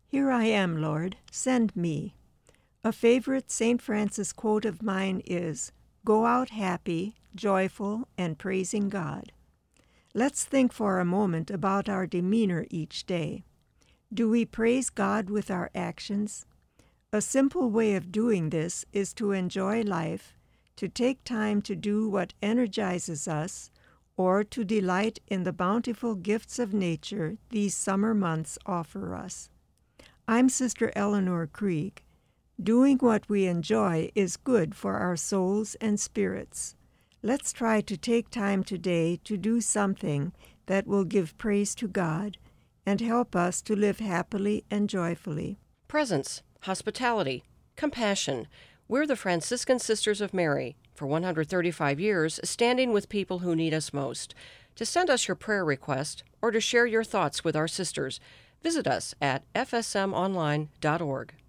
Here I am, Lord, send me. A favorite St. Francis quote of mine is, "Go out happy, joyful, and praising God." Let's think for a moment about our demeanor each day. Do we praise God with our actions? A simple way of doing this is to enjoy life, to take time to do what energizes us, or to delight in the bountiful gifts of nature these summer months offer us. I'm Sister Eleanor Krieg. Doing what we enjoy is good for our souls and spirits. Let's try to take time today to do something that will give praise to God and help us to live happily and joyfully. Presence, hospitality, compassion. We're the Franciscan Sisters of Mary, for 135 years, standing with people who need us most. To send us your prayer request or to share your thoughts with our sisters, visit us at fsmonline.org.